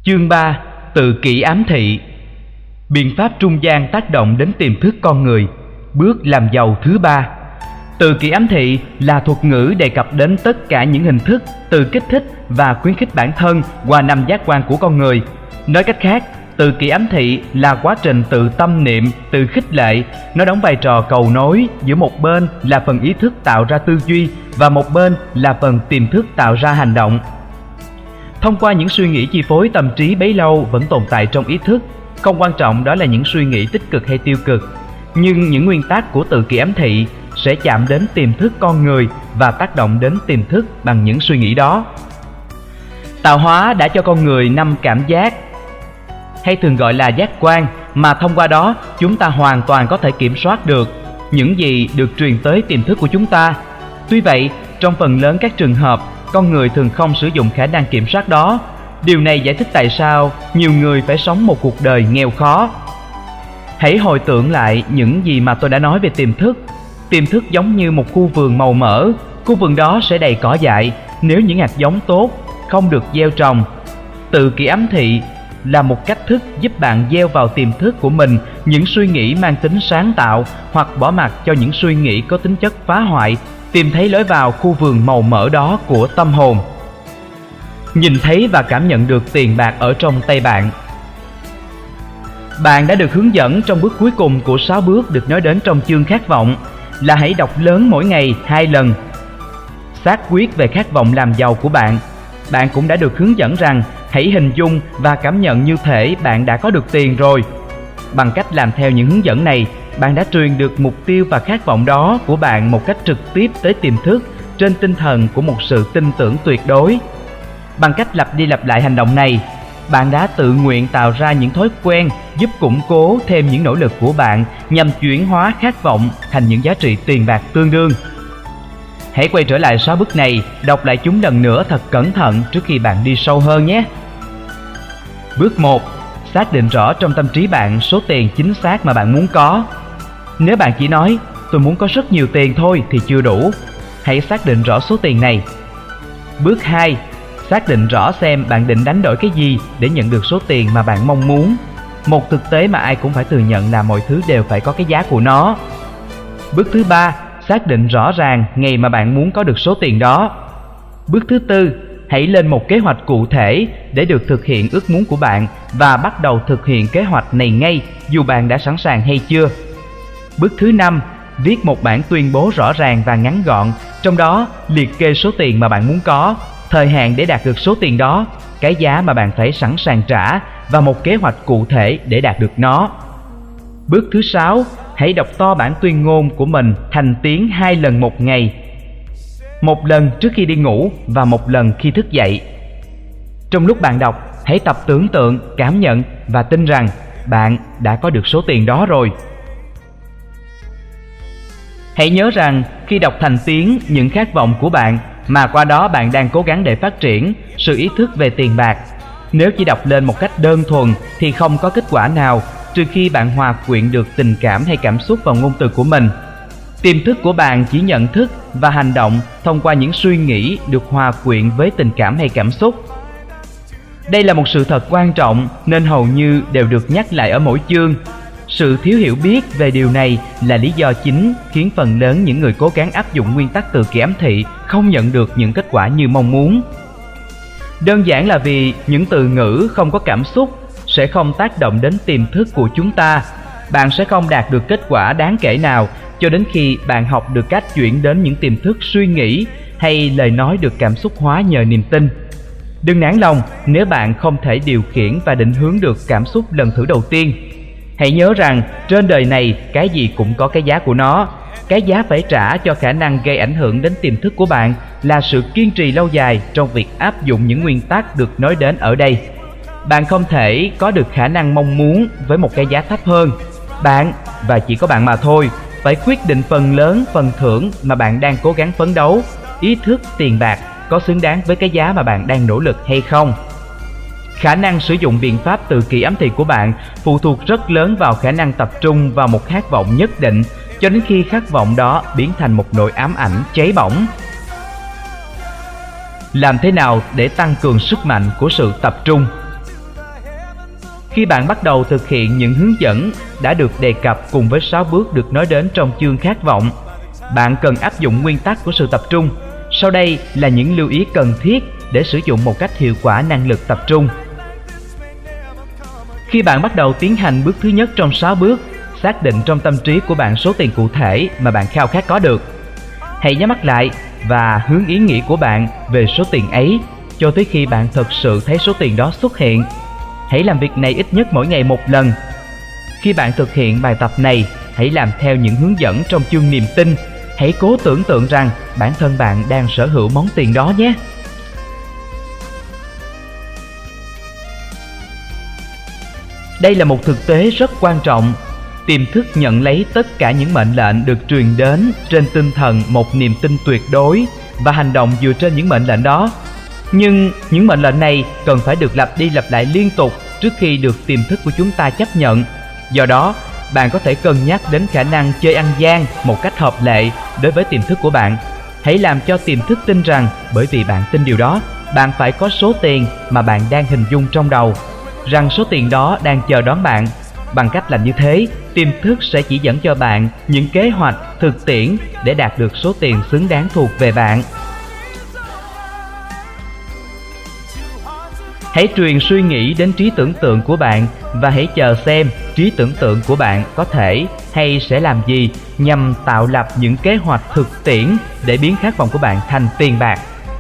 Chương 3. Tự kỷ ám thị. Biện pháp trung gian tác động đến tiềm thức con người. Bước làm giàu thứ 3. Tự kỷ ám thị là thuật ngữ đề cập đến tất cả những hình thức tự kích thích và khuyến khích bản thân qua 5 giác quan của con người. Nói cách khác, tự kỷ ám thị là quá trình tự tâm niệm, tự khích lệ. Nó đóng vai trò cầu nối giữa một bên là phần ý thức tạo ra tư duy và một bên là phần tiềm thức tạo ra hành động. Thông qua những suy nghĩ chi phối tâm trí bấy lâu vẫn tồn tại trong ý thức. Không quan trọng đó là những suy nghĩ tích cực hay tiêu cực, nhưng những nguyên tắc của tự kỷ ám thị sẽ chạm đến tiềm thức con người và tác động đến tiềm thức bằng những suy nghĩ đó. Tạo hóa đã cho con người 5 cảm giác, hay thường gọi là giác quan, mà thông qua đó chúng ta hoàn toàn có thể kiểm soát được những gì được truyền tới tiềm thức của chúng ta. Tuy vậy, trong phần lớn các trường hợp, con người thường không sử dụng khả năng kiểm soát đó. Điều này giải thích tại sao nhiều người phải sống một cuộc đời nghèo khó. Hãy hồi tưởng lại những gì mà tôi đã nói về tiềm thức. Tiềm thức giống như một khu vườn màu mỡ. Khu vườn đó sẽ đầy cỏ dại nếu những hạt giống tốt không được gieo trồng. Tự kỷ ám thị là một cách thức giúp bạn gieo vào tiềm thức của mình những suy nghĩ mang tính sáng tạo, hoặc bỏ mặc cho những suy nghĩ có tính chất phá hoại, tìm thấy lối vào khu vườn màu mỡ đó của tâm hồn. Nhìn thấy và cảm nhận được tiền bạc ở trong tay bạn. Bạn đã được hướng dẫn trong bước cuối cùng của 6 bước được nói đến trong chương khát vọng, là hãy đọc lớn mỗi ngày 2 lần. Xác quyết về khát vọng làm giàu của bạn. Bạn cũng đã được hướng dẫn rằng hãy hình dung và cảm nhận như thể bạn đã có được tiền rồi. Bằng cách làm theo những hướng dẫn này, bạn đã truyền được mục tiêu và khát vọng đó của bạn một cách trực tiếp tới tiềm thức trên tinh thần của một sự tin tưởng tuyệt đối. Bằng cách lặp đi lặp lại hành động này, bạn đã tự nguyện tạo ra những thói quen giúp củng cố thêm những nỗ lực của bạn nhằm chuyển hóa khát vọng thành những giá trị tiền bạc tương đương. Hãy quay trở lại 6 bước này, đọc lại chúng lần nữa thật cẩn thận trước khi bạn đi sâu hơn nhé. Bước 1. Xác định rõ trong tâm trí bạn số tiền chính xác mà bạn muốn có. Nếu bạn chỉ nói tôi muốn có rất nhiều tiền thôi thì chưa đủ. Hãy xác định rõ số tiền này. Bước 2. Xác định rõ xem bạn định đánh đổi cái gì để nhận được số tiền mà bạn mong muốn. Một thực tế mà ai cũng phải thừa nhận là mọi thứ đều phải có cái giá của nó. Bước thứ 3. Xác định rõ ràng ngày mà bạn muốn có được số tiền đó. Bước thứ 4. Hãy lên một kế hoạch cụ thể để được thực hiện ước muốn của bạn và bắt đầu thực hiện kế hoạch này ngay dù bạn đã sẵn sàng hay chưa. Bước thứ 5. Viết một bản tuyên bố rõ ràng và ngắn gọn, trong đó liệt kê số tiền mà bạn muốn có, thời hạn để đạt được số tiền đó, cái giá mà bạn phải sẵn sàng trả và một kế hoạch cụ thể để đạt được nó. Bước thứ 6. Hãy đọc to bản tuyên ngôn của mình thành tiếng 2 lần một ngày. Một lần trước khi đi ngủ và một lần khi thức dậy. Trong lúc bạn đọc, hãy tập tưởng tượng, cảm nhận và tin rằng bạn đã có được số tiền đó rồi. Hãy nhớ rằng khi đọc thành tiếng những khát vọng của bạn mà qua đó bạn đang cố gắng để phát triển sự ý thức về tiền bạc. Nếu chỉ đọc lên một cách đơn thuần thì không có kết quả nào, trừ khi bạn hòa quyện được tình cảm hay cảm xúc vào ngôn từ của mình. Tiềm thức của bạn chỉ nhận thức và hành động thông qua những suy nghĩ được hòa quyện với tình cảm hay cảm xúc. Đây là một sự thật quan trọng nên hầu như đều được nhắc lại ở mỗi chương. Sự thiếu hiểu biết về điều này là lý do chính khiến phần lớn những người cố gắng áp dụng nguyên tắc tự kỷ ám thị không nhận được những kết quả như mong muốn. Đơn giản là vì những từ ngữ không có cảm xúc sẽ không tác động đến tiềm thức của chúng ta. Bạn sẽ không đạt được kết quả đáng kể nào cho đến khi bạn học được cách chuyển đến những tiềm thức suy nghĩ hay lời nói được cảm xúc hóa nhờ niềm tin. Đừng nản lòng nếu bạn không thể điều khiển và định hướng được cảm xúc lần thử đầu tiên. Hãy nhớ rằng trên đời này cái gì cũng có cái giá của nó. Cái giá phải trả cho khả năng gây ảnh hưởng đến tiềm thức của bạn là sự kiên trì lâu dài trong việc áp dụng những nguyên tắc được nói đến ở đây. Bạn không thể có được khả năng mong muốn với một cái giá thấp hơn. Bạn, và chỉ có bạn mà thôi, phải quyết định phần lớn phần thưởng mà bạn đang cố gắng phấn đấu. Ý thức tiền bạc có xứng đáng với cái giá mà bạn đang nỗ lực hay không? Khả năng sử dụng biện pháp tự kỷ ám thị của bạn phụ thuộc rất lớn vào khả năng tập trung vào một khát vọng nhất định cho đến khi khát vọng đó biến thành một nỗi ám ảnh cháy bỏng. Làm thế nào để tăng cường sức mạnh của sự tập trung? Khi bạn bắt đầu thực hiện những hướng dẫn đã được đề cập cùng với 6 bước được nói đến trong chương khát vọng, bạn cần áp dụng nguyên tắc của sự tập trung. Sau đây là những lưu ý cần thiết để sử dụng một cách hiệu quả năng lực tập trung. Khi bạn bắt đầu tiến hành bước thứ nhất trong 6 bước, xác định trong tâm trí của bạn số tiền cụ thể mà bạn khao khát có được. Hãy nhắm mắt lại và hướng ý nghĩ của bạn về số tiền ấy cho tới khi bạn thực sự thấy số tiền đó xuất hiện. Hãy làm việc này ít nhất mỗi ngày một lần. Khi bạn thực hiện bài tập này, hãy làm theo những hướng dẫn trong chương niềm tin. Hãy cố tưởng tượng rằng bản thân bạn đang sở hữu món tiền đó nhé. Đây là một thực tế rất quan trọng. Tiềm thức nhận lấy tất cả những mệnh lệnh được truyền đến trên tinh thần một niềm tin tuyệt đối và hành động dựa trên những mệnh lệnh đó. Nhưng những mệnh lệnh này cần phải được lặp đi lặp lại liên tục trước khi được tiềm thức của chúng ta chấp nhận. Do đó, bạn có thể cân nhắc đến khả năng chơi ăn gian một cách hợp lệ đối với tiềm thức của bạn. Hãy làm cho tiềm thức tin rằng bởi vì bạn tin điều đó, bạn phải có số tiền mà bạn đang hình dung trong đầu, rằng số tiền đó đang chờ đón bạn. Bằng cách làm như thế, tiềm thức sẽ chỉ dẫn cho bạn những kế hoạch thực tiễn để đạt được số tiền xứng đáng thuộc về bạn. Hãy truyền suy nghĩ đến trí tưởng tượng của bạn và hãy chờ xem trí tưởng tượng của bạn có thể hay sẽ làm gì nhằm tạo lập những kế hoạch thực tiễn để biến khát vọng của bạn thành tiền bạc.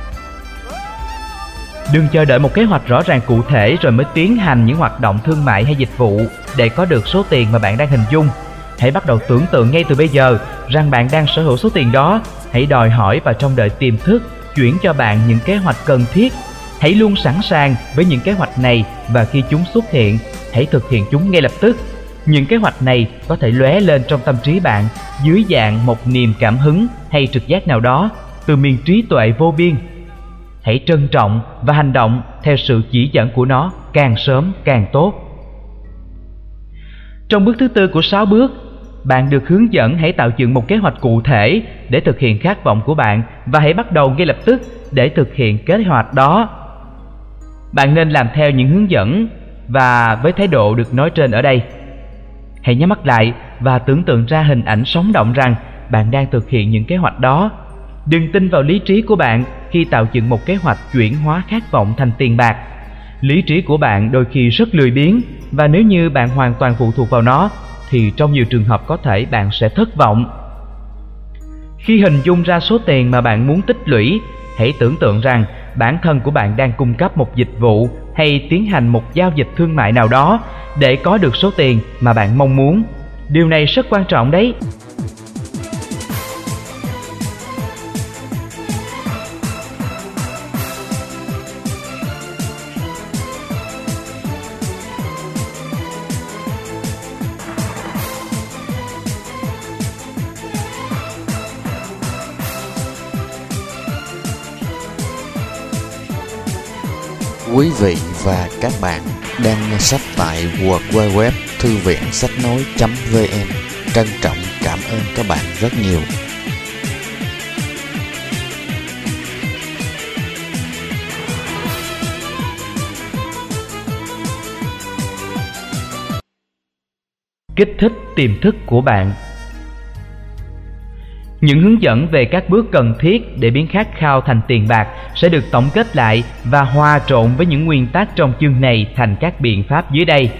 Đừng chờ đợi một kế hoạch rõ ràng cụ thể rồi mới tiến hành những hoạt động thương mại hay dịch vụ để có được số tiền mà bạn đang hình dung. Hãy bắt đầu tưởng tượng ngay từ bây giờ rằng bạn đang sở hữu số tiền đó. Hãy đòi hỏi và trông đợi tiềm thức chuyển cho bạn những kế hoạch cần thiết. Hãy luôn sẵn sàng với những kế hoạch này và khi chúng xuất hiện, hãy thực hiện chúng ngay lập tức. Những kế hoạch này có thể lóe lên trong tâm trí bạn dưới dạng một niềm cảm hứng hay trực giác nào đó từ miền trí tuệ vô biên. Hãy trân trọng và hành động theo sự chỉ dẫn của nó càng sớm càng tốt. Trong bước thứ tư của 6 bước, bạn được hướng dẫn hãy tạo dựng một kế hoạch cụ thể để thực hiện khát vọng của bạn và hãy bắt đầu ngay lập tức để thực hiện kế hoạch đó. Bạn nên làm theo những hướng dẫn và với thái độ được nói trên ở đây. Hãy nhắm mắt lại và tưởng tượng ra hình ảnh sống động rằng bạn đang thực hiện những kế hoạch đó. Đừng tin vào lý trí của bạn khi tạo dựng một kế hoạch chuyển hóa khát vọng thành tiền bạc. Lý trí của bạn đôi khi rất lười biếng và nếu như bạn hoàn toàn phụ thuộc vào nó thì trong nhiều trường hợp có thể bạn sẽ thất vọng. Khi hình dung ra số tiền mà bạn muốn tích lũy, hãy tưởng tượng rằng bản thân của bạn đang cung cấp một dịch vụ hay tiến hành một giao dịch thương mại nào đó để có được số tiền mà bạn mong muốn. Điều này rất quan trọng đấy. Quý vị và các bạn đang nghe sách tại www thư viện sách nói.vn. Trân trọng cảm ơn các bạn rất nhiều. Kích thích tiềm thức của bạn. Những hướng dẫn về các bước cần thiết để biến khát khao thành tiền bạc sẽ được tổng kết lại và hòa trộn với những nguyên tắc trong chương này thành các biện pháp dưới đây.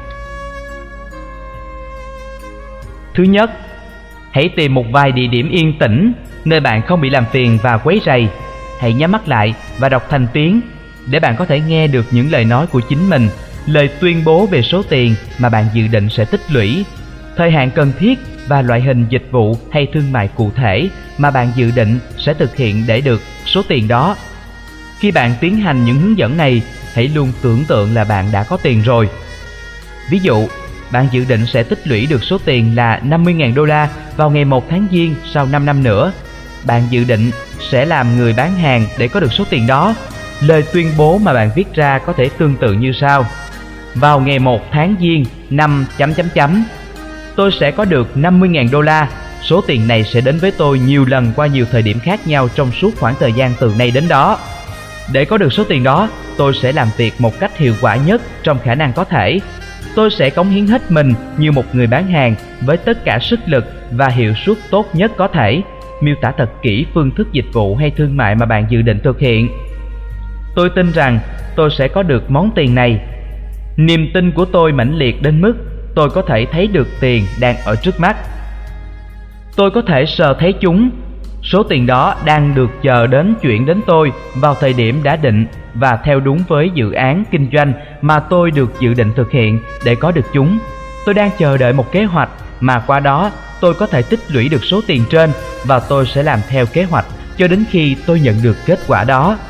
Thứ nhất, hãy tìm một vài địa điểm yên tĩnh, nơi bạn không bị làm phiền và quấy rầy. Hãy nhắm mắt lại và đọc thành tiếng để bạn có thể nghe được những lời nói của chính mình, lời tuyên bố về số tiền mà bạn dự định sẽ tích lũy, thời hạn cần thiết và loại hình dịch vụ hay thương mại cụ thể mà bạn dự định sẽ thực hiện để được số tiền đó. Khi bạn tiến hành những hướng dẫn này, hãy luôn tưởng tượng là bạn đã có tiền rồi. Ví dụ, bạn dự định sẽ tích lũy được số tiền là $50.000 vào ngày 1 tháng Giêng sau 5 năm nữa. Bạn dự định sẽ làm người bán hàng để có được số tiền đó. Lời tuyên bố mà bạn viết ra có thể tương tự như sau: vào ngày 1 tháng Giêng năm ... tôi sẽ có được $50.000. Số tiền này sẽ đến với tôi nhiều lần qua nhiều thời điểm khác nhau trong suốt khoảng thời gian từ nay đến đó. Để có được số tiền đó, tôi sẽ làm việc một cách hiệu quả nhất trong khả năng có thể. Tôi sẽ cống hiến hết mình như một người bán hàng với tất cả sức lực và hiệu suất tốt nhất có thể. Miêu tả thật kỹ phương thức dịch vụ hay thương mại mà bạn dự định thực hiện. Tôi tin rằng tôi sẽ có được món tiền này. Niềm tin của tôi mãnh liệt đến mức tôi có thể thấy được tiền đang ở trước mắt. Tôi có thể sờ thấy chúng. Số tiền đó đang được chờ đến chuyển đến tôi vào thời điểm đã định và theo đúng với dự án kinh doanh mà tôi được dự định thực hiện để có được chúng. Tôi đang chờ đợi một kế hoạch mà qua đó tôi có thể tích lũy được số tiền trên, và tôi sẽ làm theo kế hoạch cho đến khi tôi nhận được kết quả đó.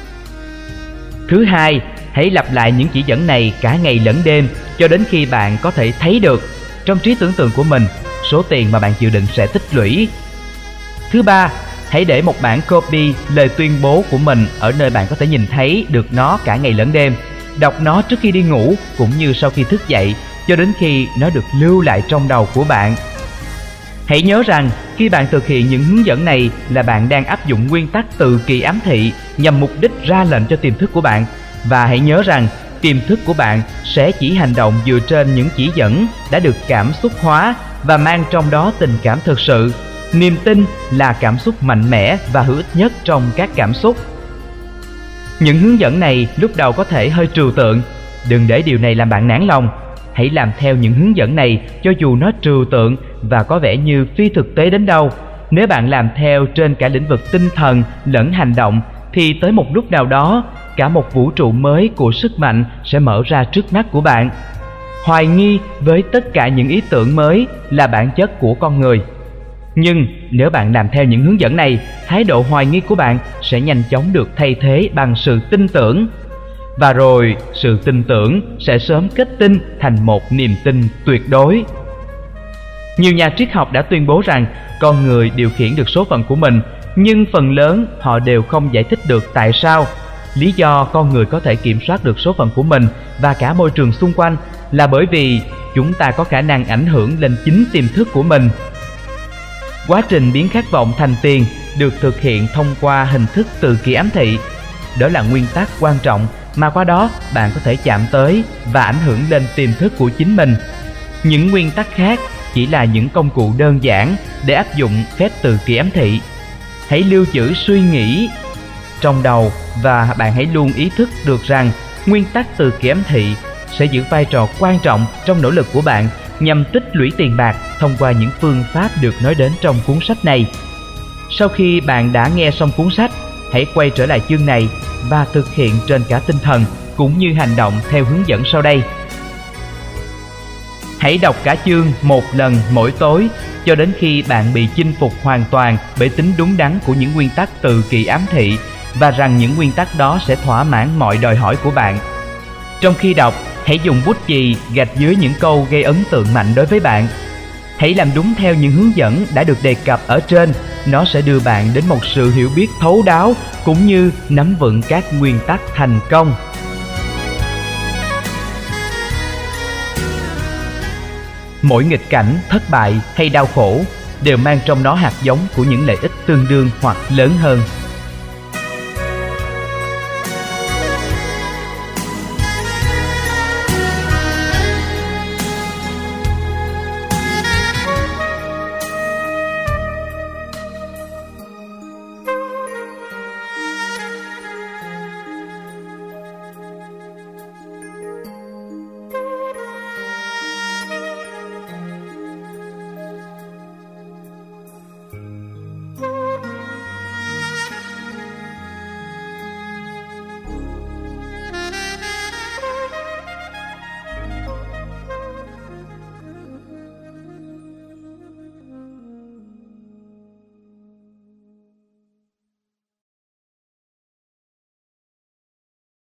Thứ hai, hãy lặp lại những chỉ dẫn này cả ngày lẫn đêm cho đến khi bạn có thể thấy được trong trí tưởng tượng của mình số tiền mà bạn dự định sẽ tích lũy. Thứ ba, hãy để một bản copy lời tuyên bố của mình ở nơi bạn có thể nhìn thấy được nó cả ngày lẫn đêm. Đọc nó trước khi đi ngủ cũng như sau khi thức dậy cho đến khi nó được lưu lại trong đầu của bạn. Hãy nhớ rằng khi bạn thực hiện những hướng dẫn này là bạn đang áp dụng nguyên tắc từ kỳ ám thị nhằm mục đích ra lệnh cho tiềm thức của bạn. Và hãy nhớ rằng tiềm thức của bạn sẽ chỉ hành động dựa trên những chỉ dẫn đã được cảm xúc hóa và mang trong đó tình cảm thực sự. Niềm tin là cảm xúc mạnh mẽ và hữu ích nhất trong các cảm xúc. Những hướng dẫn này lúc đầu có thể hơi trừu tượng. Đừng để điều này làm bạn nản lòng. Hãy làm theo những hướng dẫn này cho dù nó trừu tượng và có vẻ như phi thực tế đến đâu. Nếu bạn làm theo trên cả lĩnh vực tinh thần lẫn hành động thì tới một lúc nào đó, cả một vũ trụ mới của sức mạnh sẽ mở ra trước mắt của bạn. Hoài nghi với tất cả những ý tưởng mới là bản chất của con người. Nhưng nếu bạn làm theo những hướng dẫn này, thái độ hoài nghi của bạn sẽ nhanh chóng được thay thế bằng sự tin tưởng. Và rồi sự tin tưởng sẽ sớm kết tinh thành một niềm tin tuyệt đối. Nhiều nhà triết học đã tuyên bố rằng con người điều khiển được số phận của mình, nhưng phần lớn họ đều không giải thích được tại sao. Lý do con người có thể kiểm soát được số phận của mình và cả môi trường xung quanh là bởi vì chúng ta có khả năng ảnh hưởng lên chính tiềm thức của mình. Quá trình biến khát vọng thành tiền được thực hiện thông qua hình thức từ kỳ ám thị. Đó là nguyên tắc quan trọng mà qua đó bạn có thể chạm tới và ảnh hưởng lên tiềm thức của chính mình. Những nguyên tắc khác chỉ là những công cụ đơn giản để áp dụng phép từ kỳ ám thị. Hãy lưu trữ suy nghĩ trong đầu và bạn hãy luôn ý thức được rằng nguyên tắc từ kỳ ám thị sẽ giữ vai trò quan trọng trong nỗ lực của bạn nhằm tích lũy tiền bạc thông qua những phương pháp được nói đến trong cuốn sách này. Sau khi bạn đã nghe xong cuốn sách, hãy quay trở lại chương này và thực hiện trên cả tinh thần cũng như hành động theo hướng dẫn sau đây. Hãy đọc cả chương một lần mỗi tối cho đến khi bạn bị chinh phục hoàn toàn bởi tính đúng đắn của những nguyên tắc từ kỳ ám thị và rằng những nguyên tắc đó sẽ thỏa mãn mọi đòi hỏi của bạn. Trong khi đọc, hãy dùng bút chì gạch dưới những câu gây ấn tượng mạnh đối với bạn. Hãy làm đúng theo những hướng dẫn đã được đề cập ở trên. Nó sẽ đưa bạn đến một sự hiểu biết thấu đáo cũng như nắm vững các nguyên tắc thành công. Mỗi nghịch cảnh, thất bại hay đau khổ đều mang trong nó hạt giống của những lợi ích tương đương hoặc lớn hơn.